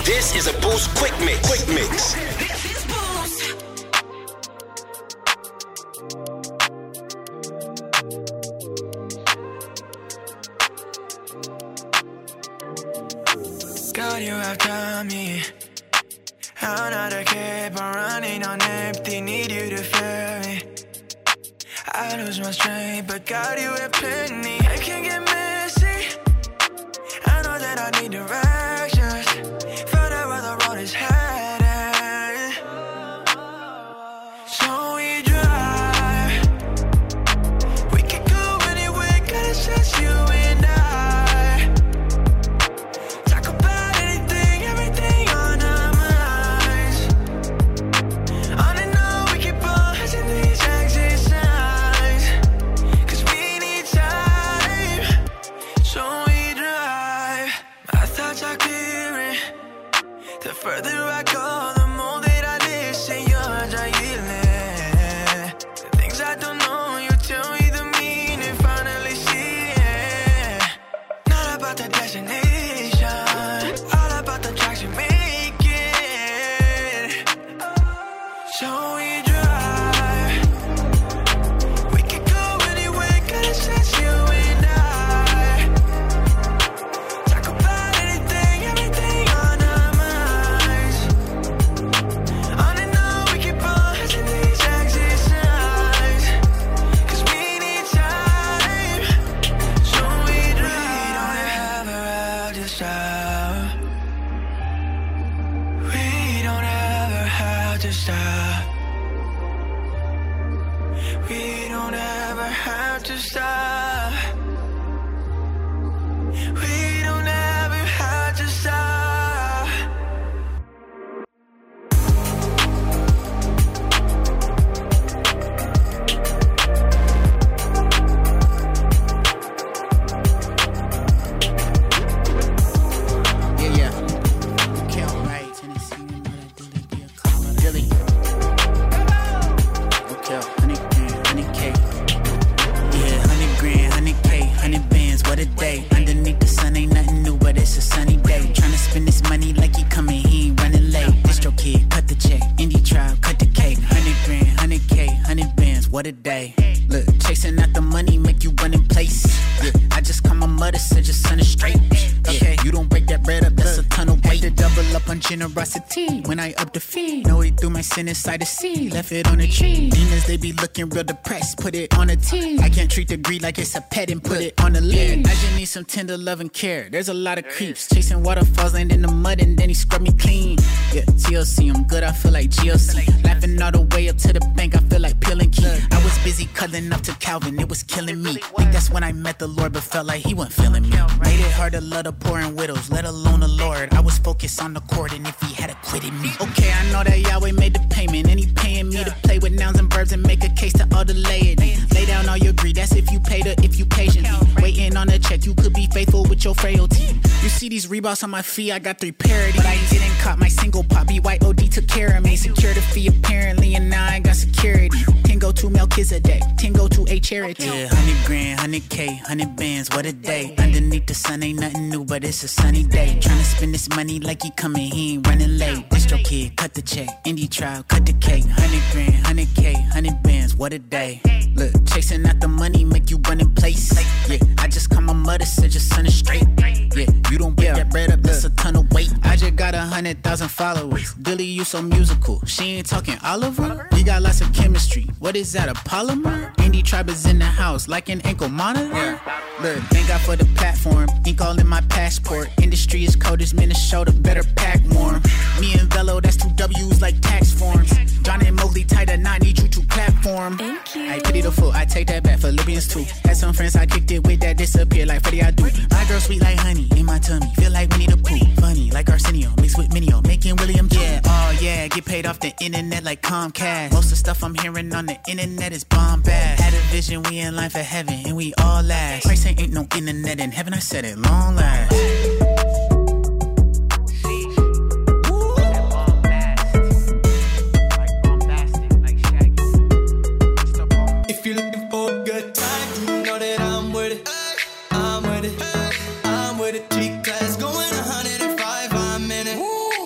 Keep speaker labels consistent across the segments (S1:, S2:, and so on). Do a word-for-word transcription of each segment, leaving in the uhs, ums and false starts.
S1: This is a Boost Quick Mix. Quick Mix.
S2: God, you have done me. Another keep on running on empty. Need you to fill me. I lose my strength, but God, you have plenty. It can get messy. I know that I need directions. Find out where the road is headed. So we drive. We can go anywhere, 'cause it's just you and I. Talk about anything, everything on our minds. On and on, we keep on hitting these exit signs. 'Cause we need time. So we drive. My thoughts are clearing. The further I go, the more that I listen. You're healing. The things I don't know, you tell me the meaning. Finally see it. Not about the destination, all about the tracks you make it. So we drive. We can go anywhere, 'cause it's just you and I. Talk about anything, everything on our minds. On and on, we keep on hitting these exit signs. 'Cause we need time. So we drive. We don't ever have to stop. We don't ever have to stop. We don't ever have to stop. We don't ever have to stop.
S3: Yeah, yeah. Okay, alright. Tennessee, you know that Dilly be a caller. Dilly. Okay, honey grand, honey K. Yeah, honey grand, honey K, honey bands, what a day. Underneath the sun ain't nothing new, but it's a sunny day. Tryna spend this money like he coming, he ain't running late. Distro kid, cut the check. Indie tribe, cut the cake. Honey grand, honey K, honey bands, what a day. Look, chasing out the money, make you run in place. Yeah, I just call my mother, said your son is straight. Okay, you don't break that bread up, that's a ton of weight. To double up on generosity when I up the fee. Know he threw my sin inside the sea, left it on a tree. Demons, they be looking real depressed, put it on a tee. I can't treat the greed like it's a pet and put it on a lid. I just need some tender love and care. There's a lot of creeps chasing waterfalls, land in the mud, and then he scrub me clean. Yeah, T L C, I'm good, I feel like G L C. Laughing all the way up to the bank, I feel like peeling key. I was busy cuddling up to Calvin, it was killing me. Think that's when I met the Lord, but felt like he wasn't feeling me. Made it hard to love the poor and widows, let alone the Lord. I was focused on the court, and if he had acquitted me. Okay, I know that Yahweh made the payment, and he paying me to play with nouns and verbs and make a case to all the laity. Lay down all your greed, that's if you pay the, if you patiently. Waiting on a check, you could be faithful with your frailty. You see these Reeboks on my feet, I got three parodies. But I didn't cop my single pop, B Y O D took care of me. Secure the fee apparently, and now I got security. Ten go to Melchizedek, ten go to a charity. Yeah, hundred grand, hundred K, hundred bands, what a day. Underneath the sun ain't nothing new, but it's a sunny day. Tryna spend this money like he coming, he ain't running late. Distro kid, cut the check. Indie trial, cut the cake. Hundred grand, hundred K, hundred bands, what a day. Look, chasing out the money, make you run in place. Yeah, I just call my mother, said your son is straight. Yeah, you don't break that bread up, that's a ton of weight. I just got a hundred thousand followers. Dilly, you so musical. She ain't talking Oliver. We got lots of chemistry. What is that, a polymer? Indie tribe is in the house, like an ankle monitor. Look, thank God for the platform. Ink all in my passport. Industry is cold as Minnesota, better pack warm. Me and Velo, that's two W's like tax forms. John and Mowgli tied a knot, need you to platform.
S4: Thank you.
S3: I pity the fool, I take that back, Philippians two. Had some friends, I kicked it with that disappear like Freddie I do. My girl sweet like honey, in my tummy, feel like Winnie the Pooh. Funny like Arsenio, mixed with Minio, making William J. Yeah, oh yeah, get paid off the internet like Comcast. Most of the stuff I'm hearing on the internet is bombast. Had a vision, we in line for heaven, and we all last. Christ ain't no internet in heaven, I said it, long last.
S2: I'm with it, I'm with it. G-class going one hundred five a minute. Woo.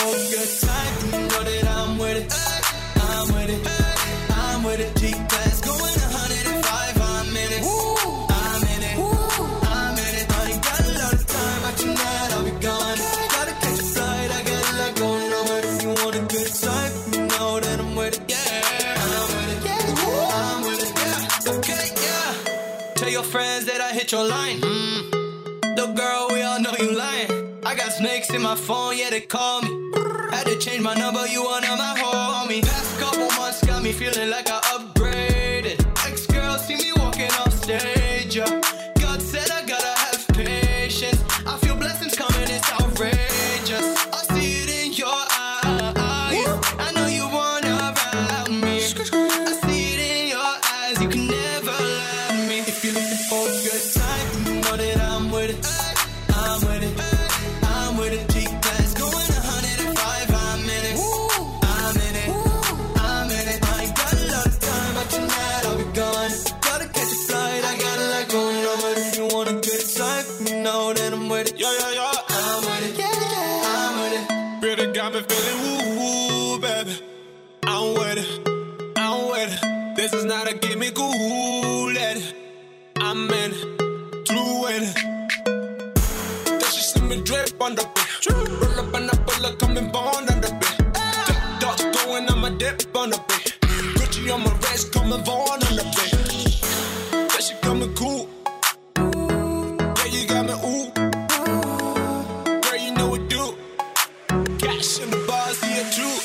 S2: for a good time, you know that I'm with it. I'm with it. I'm with it. G-Class going one oh five, I'm in it. I'm in it. I'm in it. I ain't got a lot of time, but tonight I'll be gone. Gotta catch a flight, I got a lot going on. But if you want a good time, you know that I'm with it. Yeah, I'm with it. I'm with it. Yeah, okay, yeah. Tell your friends that I hit your line. Mm. Little girl, we all know you lying. I got snakes in my phone, yeah, they call me. Had to change my number, you one of my homie. Past couple months got me feeling like I upgraded. Ex-girl see me walking off stage, yeah. God said I gotta have patience. I feel blessings coming, it's outrageous. I see it in your eyes. I know you wanna ride me. I see it in your eyes, you can never lie to me. If you're looking for a good time, you know that I'm with it. I'm with it. I'm with it. G-Class going one oh five, I'm in it. I'm in it. I'm in it. I ain't got a lot of time, but tonight I'll be gone. Gotta catch a flight, I got a lot going on. But if you want a good time, you know that I'm with it.
S4: Yeah, yeah, yeah.
S2: I'm with it. I'm with it.
S4: Really got me feeling woo woo, baby. I'm with it. I'm with it. This is not a gimme, cool it. I'm in it. True in it. Then she see me drip on the bit. Roll up and I pull up, coming bond on the bit. Dip dots going on my dip on the bit. Gucci on my wrist, coming Vaughn on the bit. Then she coming cool. Yeah, you got me ooh. Girl, you know what do. Cash in the bars, yeah, true.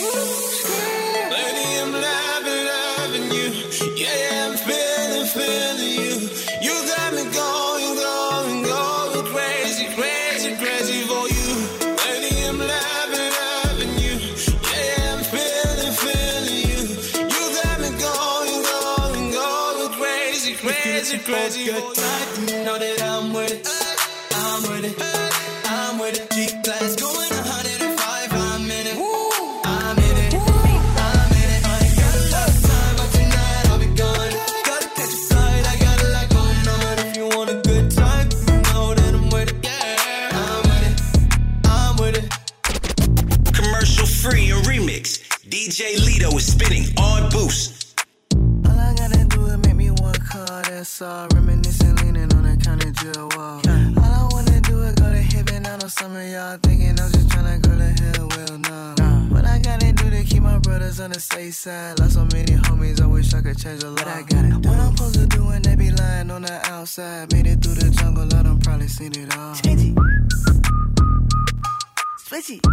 S4: Lady, I'm loving, loving you. Yeah, I'm feeling, feeling you. You got me going, going, going crazy, crazy, crazy for you. Lady, I'm loving, loving you. Yeah, I'm feeling, feeling you. You got me going, going, going crazy, crazy, crazy for
S2: Good time, you know that I'm with it. I'm with it. I'm with it. G-Class going one oh five, I'm in it. I'm in it. I'm in it. I ain't got a lot of time, but tonight I'll be gone. Gotta catch a flight, I got a lot going on. But if you want a good time, you know that I'm with it. Yeah, I'm with it. I'm with it.
S1: Commercial free and remix. D J Lito is spinning on boost.
S5: All I gotta do is make me one call, that's all. Reminiscing, leaning on the county jail wall. All I wanna do is go to heaven. I know some of y'all thinking I'm just tryna go to hell. Well, no. What I gotta do to keep my brothers on the safe side? Lost so many homies, I wish I could change a lot. I got it. What I'm supposed to do when they be lying on the outside? Made it through the jungle, I done probably seen it all. Change it. Switch it.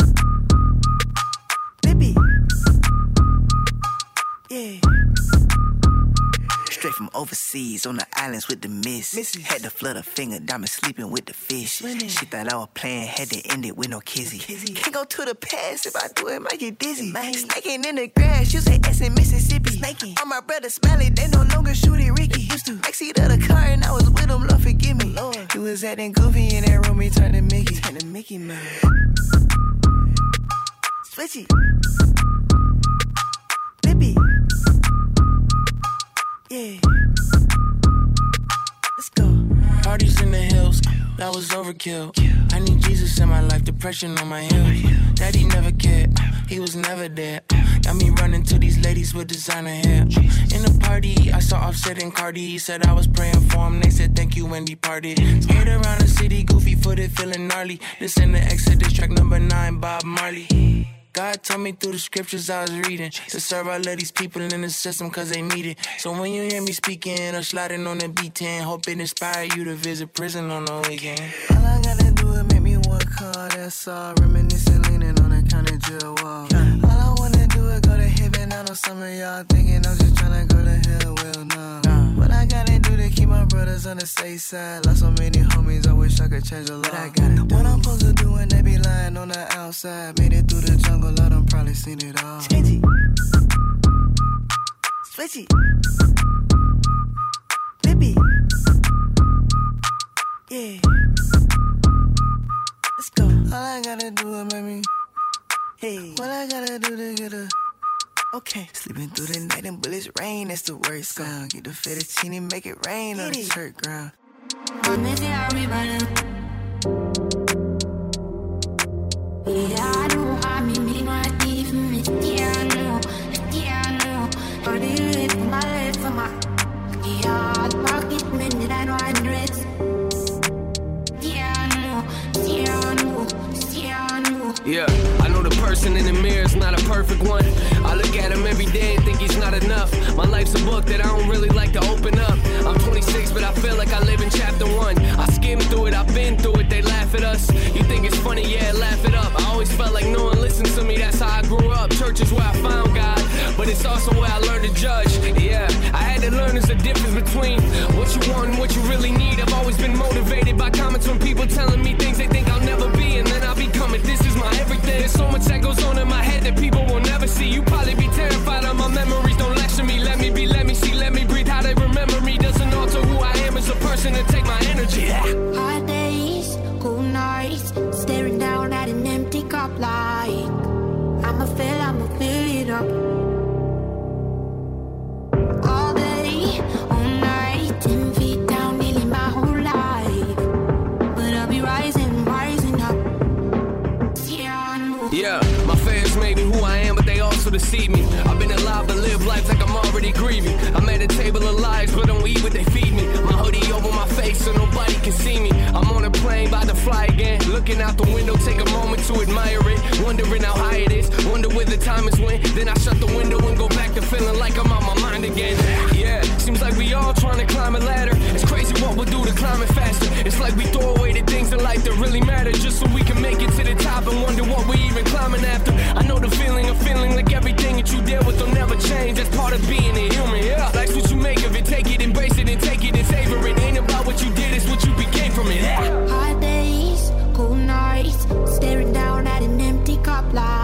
S5: Flip it. Yeah. Straight from overseas, on the islands with the mist. Missy. Had to flood a finger, diamond sleeping with the fish. Swimming. She thought I was playing, had to end it with no kizzy. kizzy. Can't go to the past, if I do it, might get dizzy. Snaking in the grass, you say S in Mississippi. Snaking. All my brothers smelly, they no longer shoot it Ricky. Used to. Backseat of the car and I was with him, Lord forgive me. Lord. He was acting goofy in that room, he turned to Mickey. Turned to Mickey, man. Switch it. Flip it. Yeah. Let's go.
S6: Parties in the hills, that was overkill. I need Jesus in my life, depression on my heels. Daddy never cared, he was never there. Got me running to these ladies with designer hair. In the party, I saw Offset and Cardi. He said I was praying for him, they said thank you when he partied. Skate around the city, goofy footed, feeling gnarly. This in the Exodus, track number nine, Bob Marley. God told me through the scriptures I was reading to serve all of these people in the system cause they need it. So when you hear me speaking or sliding on the B ten, hope it inspire you to visit prison on the weekend.
S5: All I gotta do is make me one call, that's all. Reminiscing, leaning on the county jail wall. All I wanna do is go to heaven. I know some of y'all thinking I'm just tryna go to hell. Well, no. What I gotta do to keep my brothers on the safe side? Lost so many homies, I wish I could change a lot. I got it. What I'm supposed to do when they be lying on the outside? Made it through the jungle, I done probably seen it all. Change it. Switch it. Flip it. Yeah. Let's go. All I gotta do is make me. Hey. What I gotta do to get a. Okay. Sleeping through the night and bullets rain, that's the worst sound. Get the fettuccine, make it rain get on the church ground.
S7: I'm missing arriba. Yeah, I don't my yeah, pocket minute and hundreds.
S8: Yeah, I know the person in the mirror is not a perfect one. I look at him every day and think he's not enough. My life's a book that I don't really like to open up. I'm twenty-six, but I feel like I live in chapter one. I skimmed through it, I've been through it, they laugh at us. You think it's funny, yeah, laugh it up. I always felt like no one listened to me, that's how I grew up. Church is where I found God, but it's also where I learned to judge. Yeah, I had to learn there's a difference between what you want and what you really need. I've always been motivated by comments from people telling me things they think I'll never be, and then I'll become it. This is my everything. There's so much that goes on in my head that people will never see. You probably be terrified of my memories. Don't lecture me. Let me be, let me see, let me breathe. How they remember me doesn't alter who I am as a person and take my energy.
S7: Hard days, cool nights, staring down at an empty cup like I'ma fill, I'ma fill it up. All day, all night, ten feet down, nearly my whole life. But I'll be rising, rising up.
S8: Yeah, my fans made me who I am, but they also deceive me. I've been alive but live life like I'm already grieving. I'm at a table of lies, but don't eat what they feed me. My hoodie over my face so nobody can see me. I'm on a plane, about to fly again. Looking out the window, take a moment to admire it. Wondering how high it is, wonder where the time is when. Then I shut the window and go back to feeling like I'm on my mind again. Yeah, seems like we all trying to climb a ladder. It's crazy what we'll do to climb it faster. It's like we throw away the things in life that really matter just so we can make it to the top and wonder what we even climbing after. I know the feeling of feeling like everything that you deal with will never change. That's part of being a human, yeah. Life's what you make of it, take it, embrace it, and take it and savor it. Ain't about what you did, it's what you became from it. Yeah.
S7: Hard days, cool nights, staring down at an empty cup like